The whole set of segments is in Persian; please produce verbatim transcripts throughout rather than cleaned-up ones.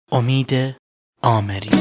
امید آمری.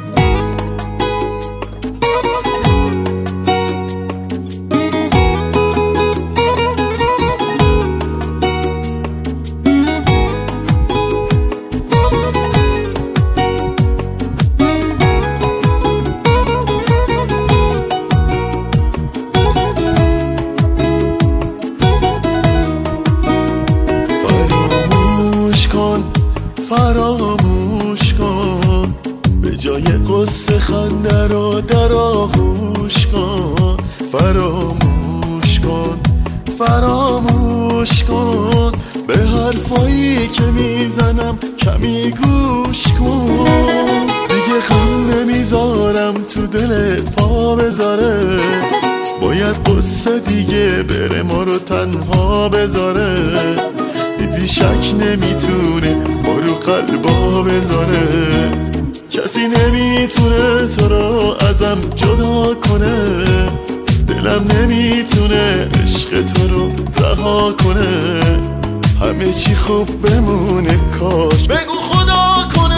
فراموش کن به جای قصه خنده رو در آغوش کن. فراموش کن فراموش کن به حرفایی که میزنم کمی گوش کن. دیگه خم نمیذارم تو دلت پا بذاره، باید قصه دیگه بره ما رو تنها بذاره. دیدی شک نمیتونه ما رو قلبا بذاره، کسی نمیتونه تو رو ازم جدا کنه. دلم نمیتونه عشق تو رو رها کنه. همه چی خوب بمونه کاش بگو خدا کنه.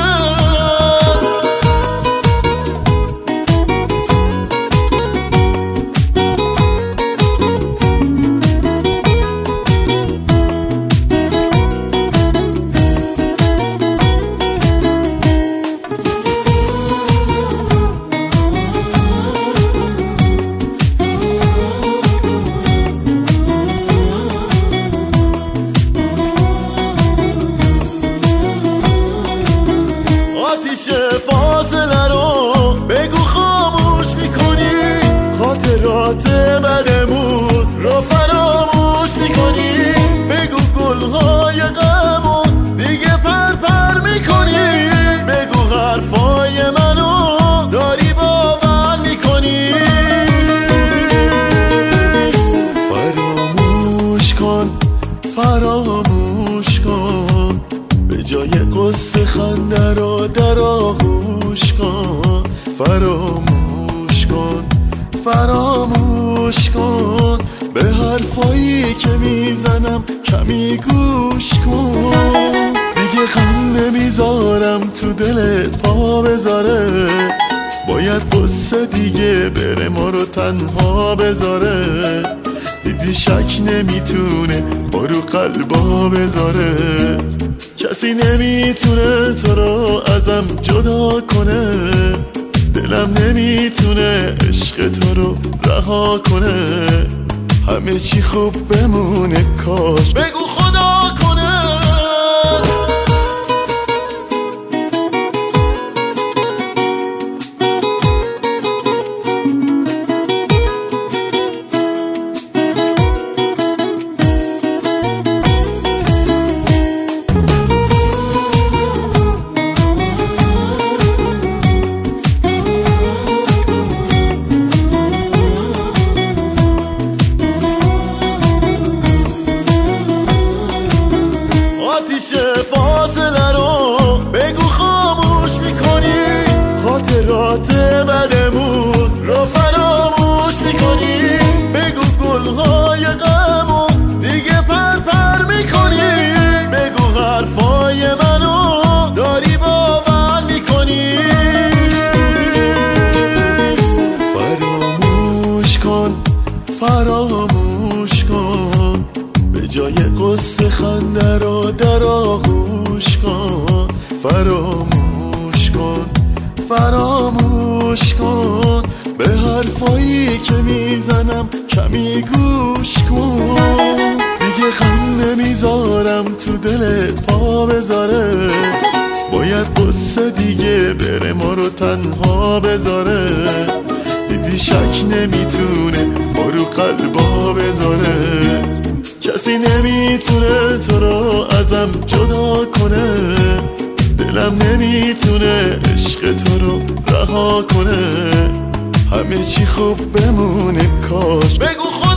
آتیش فاصله رو بگو خاموش میکنی، خاطرات بدمون رو فراموش میکنی. بگو گلهای غمون دیگه پر پر میکنی. بگو حرفای منو داری باور میکنی. فراموش کن فراموش کن به جای قصه خنده رو در آغوش کن. فراموش کن فراموش کن به حرفایی که میزنم کمی گوش کن. دیگه خم نمیذارم تو دلت پا بذاره، باید قصه دیگه بره ما رو تنها بذاره. دیدی شک نمیتونه ما رو قلبا بذاره، کسی نمیتونه تو رو ازم جدا کنه. دلم نمیتونه عشق تو رو رها کنه. همه چی خوب بمونه کاش بگو خدا کنه. آتیش فاصله رو بگو خاموش میکنی، خاطرات بدمون رو فراموش میکنی. بگو گلهای غمون دیگه پر پر میکنی. بگو حرفای منو داری باور میکنی. فراموش کن فراموش کن به جای قصه خنده رو در آغوش کن. فراموش کن فراموش کن به حرفایی که میزنم کمی گوش کن. دیگه خم نمیذارم تو دلت پا بذاره، باید قصه دیگه بره ما رو تنها بذاره. دیدی شک نمیتونه ما رو قلبا بذاره، کسی نمیتونه تو رو ازم جدا کنه. دلم نمیتونه عشق تو رو رها کنه. همه چی خوب بمونه کاش بگو خدا